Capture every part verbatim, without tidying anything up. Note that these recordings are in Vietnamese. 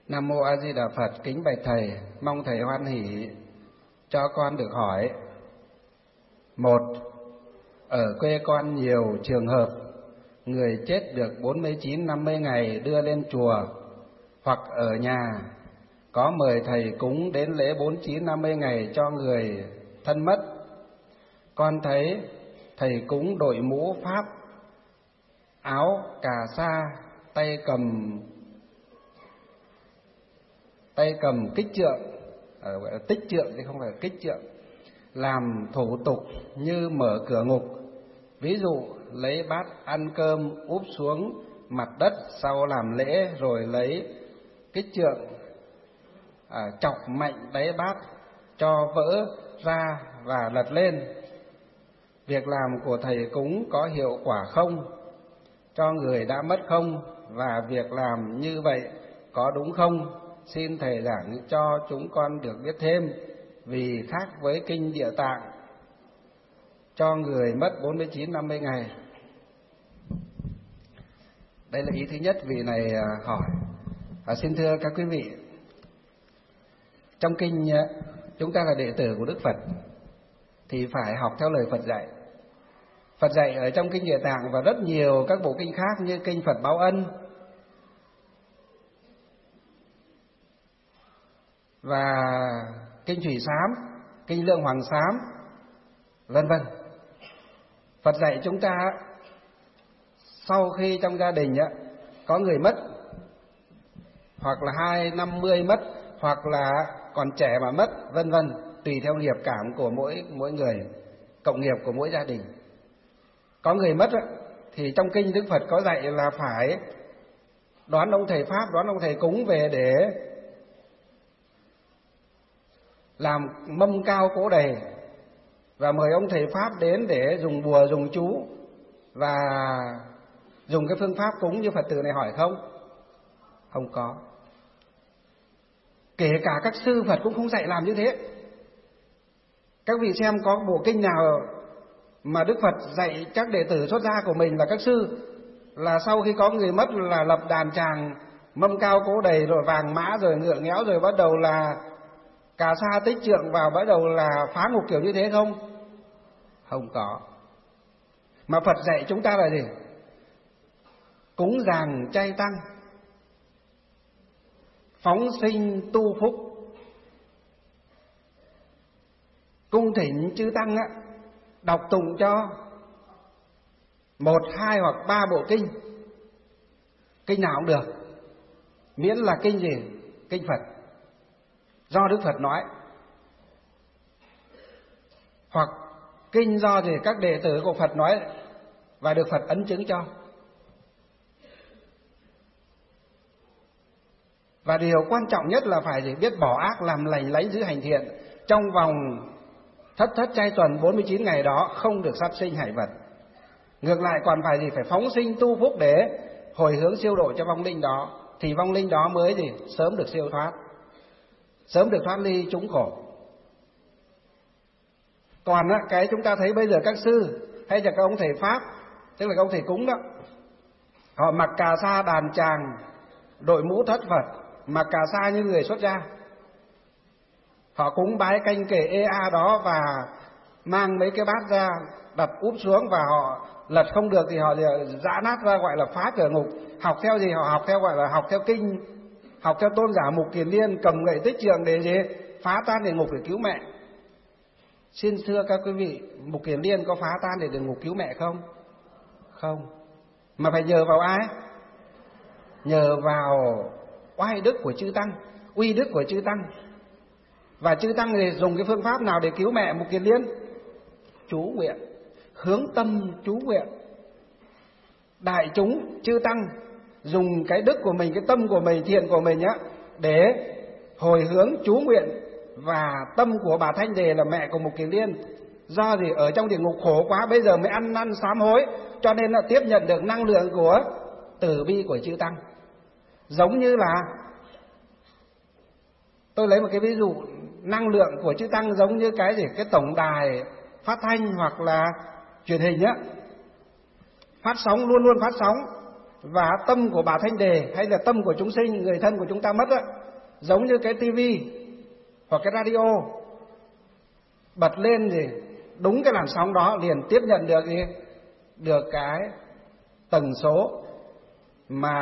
Nam mô A Di Đà Phật. Kính bạch thầy, mong thầy hoan hỷ cho con được hỏi. Một, ở quê con nhiều trường hợp người chết được bốn mươi chín năm mươi ngày đưa lên chùa, hoặc ở nhà có mời thầy cúng đến lễ bốn mươi chín năm mươi ngày cho người thân mất. Con thấy thầy cúng đội mũ pháp, áo cà sa, tay cầm tay cầm kích trượng, ở gọi là tích trượng chứ không phải kích trượng, làm thủ tục như mở cửa ngục. Ví dụ lấy bát ăn cơm úp xuống mặt đất sau làm lễ, rồi lấy kích trượng à, chọc mạnh đáy bát cho vỡ ra và lật lên. Việc làm của thầy cúng có hiệu quả không? Cho người đã mất không? Và việc làm như vậy có đúng không? Xin thầy giảng cho chúng con được biết thêm, vì khác với kinh Địa Tạng cho người mất bốn mươi chín năm mươi ngày. Đây là ý thứ nhất vị này hỏi. À, xin thưa các quý vị, trong kinh chúng ta là đệ tử của Đức Phật thì phải học theo lời Phật dạy. Phật dạy ở trong kinh Địa Tạng và rất nhiều các bộ kinh khác như kinh Phật Báo Ân và kinh Thủy Sám, kinh Lượng Hoàng Sám, vân vân. Phật dạy chúng ta sau khi trong gia đình có người mất, hoặc là hai năm mươi mất, hoặc là còn trẻ mà mất, vân vân, tùy theo nghiệp cảm của mỗi mỗi người, cộng nghiệp của mỗi gia đình. Có người mất thì trong kinh Đức Phật có dạy là phải đón ông thầy pháp, đón ông thầy cúng về để làm mâm cao cỗ đầy và mời ông thầy pháp đến để dùng bùa dùng chú và dùng cái phương pháp cúng như Phật tử này hỏi không? Không có. Kể cả các sư Phật cũng không dạy làm như thế. Các vị xem có bộ kinh nào mà Đức Phật dạy các đệ tử xuất gia của mình là các sư là sau khi có người mất là lập đàn tràng, mâm cao cỗ đầy, rồi vàng mã, rồi ngựa nghéo, rồi bắt đầu là cà sa tích trượng vào, bắt đầu là phá ngục kiểu như thế không? Không có. Mà Phật dạy chúng ta là gì? Cúng dường chay tăng, phóng sinh tu phúc, cung thỉnh chư tăng á, đọc tụng cho một, hai hoặc ba bộ kinh, kinh nào cũng được, miễn là kinh gì? Kinh Phật, do Đức Phật nói, hoặc kinh do gì các đệ tử của Phật nói và được Phật ấn chứng cho. Và điều quan trọng nhất là phải gì? Biết bỏ ác làm lành, lánh giữ hành thiện. Trong vòng thất thất trai tuần bốn mươi chín ngày đó không được sát sinh hải vật. Ngược lại còn phải gì? Phải phóng sinh tu phúc để hồi hướng siêu độ cho vong linh đó, thì vong linh đó mới gì? Sớm được siêu thoát, sớm được thoát ly chúng khổ. Còn á, cái chúng ta thấy bây giờ các sư hay là các ông thầy pháp, tức là các ông thầy cúng đó, họ mặc cà sa đàn tràng, đội mũ thất Phật, mặc cà sa như người xuất gia. Họ cúng bái canh kể ê a đó và mang mấy cái bát ra đặt úp xuống, và họ lật không được thì họ giã nát ra, gọi là phá cửa ngục. Học theo gì? Họ học theo gọi là học theo kinh, học theo tôn giả Mục Kiền Liên, cầm gậy tích trượng để gì? Phá tan địa ngục để cứu mẹ. Xin thưa các quý vị, Mục Kiền Liên có phá tan để địa ngục cứu mẹ không? Không. Mà phải nhờ vào ai? Nhờ vào oai đức của chư tăng, uy đức của chư tăng. Và chư tăng thì dùng cái phương pháp nào để cứu mẹ Mục Kiền Liên? Chú nguyện, hướng tâm chú nguyện. Đại chúng chư tăng dùng cái đức của mình, cái tâm của mình, thiện của mình á, để hồi hướng chú nguyện. Và tâm của bà Thanh Đề là mẹ của Mục Kiền Liên, do gì ở trong địa ngục khổ quá, bây giờ mới ăn năn sám hối, cho nên là tiếp nhận được năng lượng của từ bi của chư tăng. Giống như là, tôi lấy một cái ví dụ, năng lượng của chư tăng giống như cái gì? Cái tổng đài phát thanh hoặc là truyền hình á, phát sóng, luôn luôn phát sóng, Và tâm của bà Thanh Đề hay là tâm của chúng sinh, người thân của chúng ta mất á, giống như cái tivi hoặc cái radio bật lên thì đúng cái làn sóng đó liền tiếp nhận được gì? Được cái tần số mà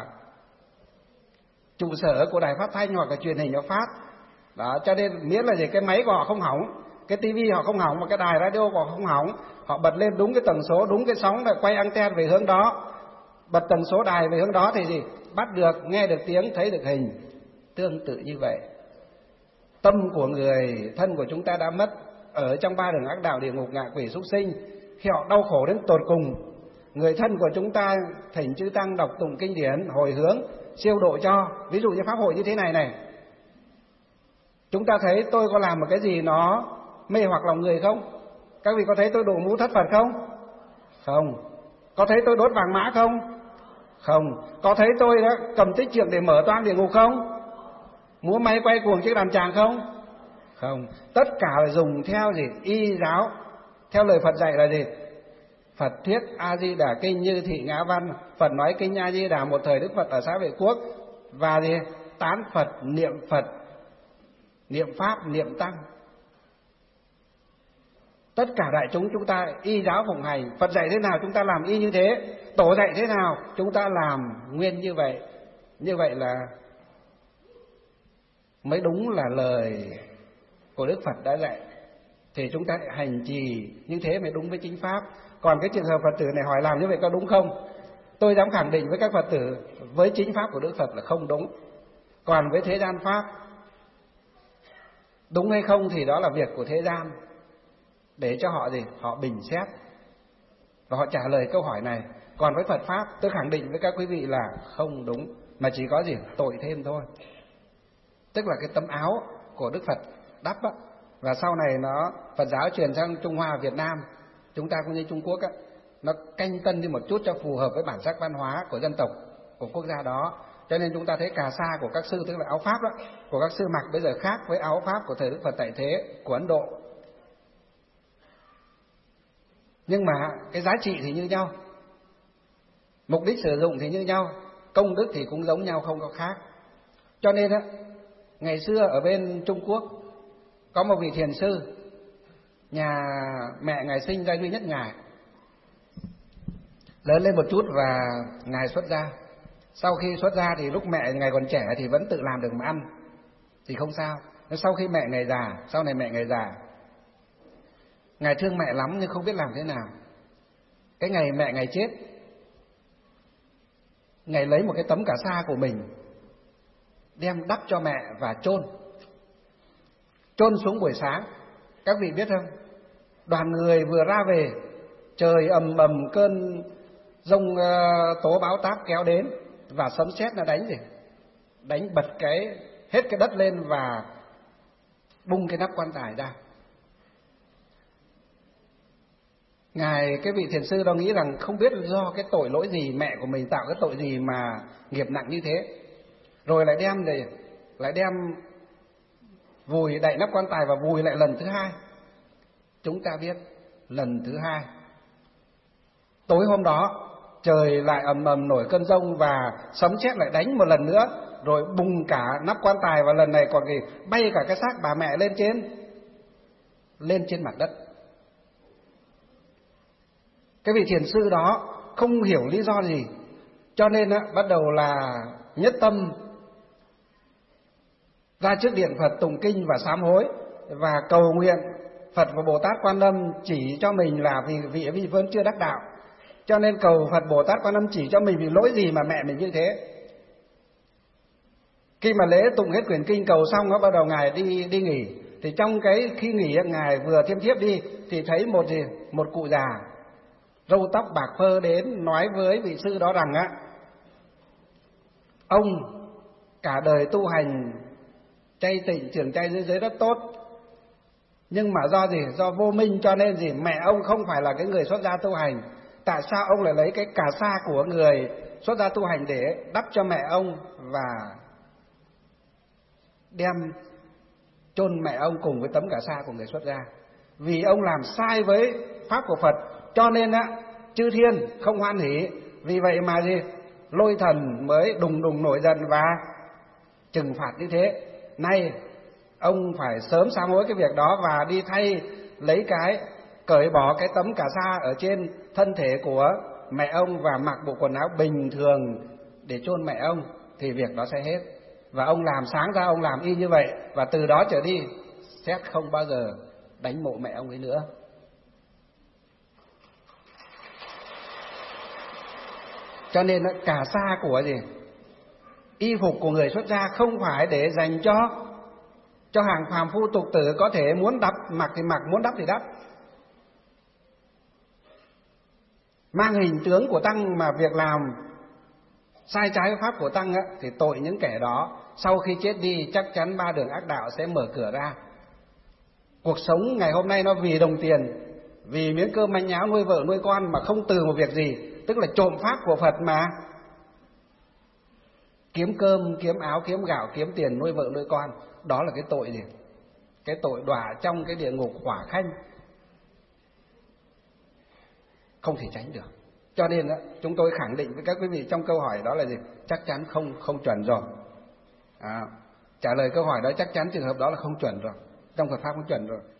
trụ sở của đài phát thanh hoặc là truyền hình nó phát. Đó, cho nên miễn là gì cái máy của họ không hỏng, cái tivi họ không hỏng, mà cái đài radio của họ không hỏng, họ bật lên đúng cái tần số, đúng cái sóng, là quay anten về hướng đó, bật tần số đài về hướng đó thì gì? Bắt được, nghe được tiếng, thấy được hình. Tương tự như vậy, tâm của người thân của chúng ta đã mất ở trong ba đường ác đạo, địa ngục, ngạ quỷ, súc sinh, khi họ đau khổ đến tột cùng, người thân của chúng ta thỉnh chư tăng đọc tụng kinh điển, hồi hướng, siêu độ cho. Ví dụ như pháp hội như thế này này, chúng ta thấy tôi có làm một cái gì nó mê hoặc lòng người không? Các vị có thấy tôi độ mũ thất Phật không? Không. Có thấy tôi đốt vàng mã không? Không. Có thấy tôi đã cầm tích trượng để mở toang địa ngục không? Múa máy quay cuồng chiếc đàn tràng không? Không. Tất cả là dùng theo gì? Y giáo, theo lời Phật dạy là gì? Phật thuyết A Di Đà Kinh Như Thị Ngã Văn. Phật nói kinh A Di Đà một thời Đức Phật ở xã Vệ Quốc, và gì? Tán Phật, niệm Phật, niệm Pháp, niệm Tăng. Tất cả đại chúng chúng ta y giáo phụng hành. Phật dạy thế nào chúng ta làm y như thế, Tổ dạy thế nào chúng ta làm nguyên như vậy. Như vậy là mới đúng là lời của Đức Phật đã dạy. Thì chúng ta hành trì như thế mới đúng với chính Pháp. Còn cái trường hợp Phật tử này hỏi làm như vậy có đúng không? Tôi dám khẳng định với các Phật tử, với chính Pháp của Đức Phật là không đúng. Còn với thế gian Pháp, đúng hay không thì đó là việc của thế gian, để cho họ gì? Họ bình xét và họ trả lời câu hỏi này. Còn với Phật Pháp, tôi khẳng định với các quý vị là không đúng, mà chỉ có gì? Tội thêm thôi. Tức là cái tấm áo của Đức Phật đắp á, và sau này nó Phật giáo truyền sang Trung Hoa, Việt Nam, chúng ta cũng như Trung Quốc á, nó canh tân đi một chút cho phù hợp với bản sắc văn hóa của dân tộc, của quốc gia đó. Cho nên chúng ta thấy cà sa của các sư, tức là áo Pháp đó, của các sư mặc bây giờ khác với áo Pháp của thời Đức Phật tại thế của Ấn Độ. Nhưng mà cái giá trị thì như nhau, mục đích sử dụng thì như nhau, công đức thì cũng giống nhau, không có khác. Cho nên á, ngày xưa ở bên Trung Quốc có một vị thiền sư, nhà mẹ ngài sinh ra duy nhất ngài, lớn lên một chút và ngài xuất gia. Sau khi xuất gia thì lúc mẹ ngài còn trẻ thì vẫn tự làm được mà ăn thì không sao. Nhưng sau khi mẹ ngài già, sau này mẹ ngài già, ngài thương mẹ lắm nhưng không biết làm thế nào. Cái ngày mẹ ngài chết, ngài lấy một cái tấm cà sa của mình đem đắp cho mẹ và chôn chôn xuống buổi sáng. Các vị biết không, đoàn người vừa ra về, trời ầm ầm cơn giông uh, tố bão táp kéo đến, và sấm sét nó đánh gì đánh bật cái hết cái đất lên và bung cái nắp quan tài ra. Ngài, cái vị thiền sư đó nghĩ rằng không biết do cái tội lỗi gì, mẹ của mình tạo cái tội gì mà nghiệp nặng như thế, rồi lại đem để lại đem vùi đậy nắp quan tài và vùi lại lần thứ hai. Chúng ta biết lần thứ hai, tối hôm đó trời lại ầm ầm nổi cơn giông và sấm sét lại đánh một lần nữa, rồi bùng cả nắp quan tài, và lần này còn gì bay cả cái xác bà mẹ lên trên lên trên mặt đất. Cái vị thiền sư đó không hiểu lý do gì, cho nên á, bắt đầu là nhất tâm ra trước điện Phật tụng kinh và sám hối, và cầu nguyện Phật và Bồ Tát Quan Âm chỉ cho mình là vì vị vì vẫn chưa đắc đạo, cho nên cầu Phật Bồ Tát Quan Âm chỉ cho mình vì lỗi gì mà mẹ mình như thế. Khi mà lễ tụng hết quyển kinh cầu xong, nó bắt đầu ngài đi đi nghỉ, thì trong cái khi nghỉ ngài vừa thiêm thiếp đi thì thấy một gì một cụ già râu tóc bạc phơ đến nói với vị sư đó rằng á, ông cả đời tu hành chay tịnh trưởng chay dưới giới rất tốt, nhưng mà do gì do vô minh, cho nên gì mẹ ông không phải là cái người xuất gia tu hành. Tại sao ông lại lấy cái cà sa của người xuất gia tu hành để đắp cho mẹ ông và đem chôn mẹ ông cùng với tấm cà sa của người xuất gia? Vì ông làm sai với pháp của Phật, cho nên á chư thiên không hoan hỉ, vì vậy mà gì lôi thần mới đùng đùng nổi giận và trừng phạt như thế. Nay ông phải sớm sám hối cái việc đó và đi thay lấy cái, cởi bỏ cái tấm cà sa ở trên thân thể của mẹ ông và mặc bộ quần áo bình thường để chôn mẹ ông, thì việc đó sẽ hết. Và ông làm, sáng ra ông làm y như vậy, và từ đó trở đi Sét không bao giờ đánh mộ mẹ ông ấy nữa. Cho nên cà sa của gì? Y phục của người xuất gia không phải để dành cho cho hàng phàm phu tục tử có thể muốn đắp mặc thì mặc, muốn đắp thì đắp. Mang hình tướng của tăng mà việc làm sai trái với pháp của tăng á, thì tội những kẻ đó sau khi chết đi chắc chắn ba đường ác đạo sẽ mở cửa ra. Cuộc sống ngày hôm nay nó vì đồng tiền, vì miếng cơm manh áo nuôi vợ nuôi con mà không từ một việc gì, tức là trộm pháp của Phật mà. Kiếm cơm, kiếm áo, kiếm gạo, kiếm tiền nuôi vợ nuôi con, đó là cái tội gì? Cái tội đọa trong cái địa ngục hỏa khanh, không thể tránh được. Cho nên đó, chúng tôi khẳng định với các quý vị trong câu hỏi đó là gì? Chắc chắn không không chuẩn rồi. À, trả lời câu hỏi đó chắc chắn trường hợp đó là không chuẩn rồi. Trong Phật pháp không chuẩn rồi.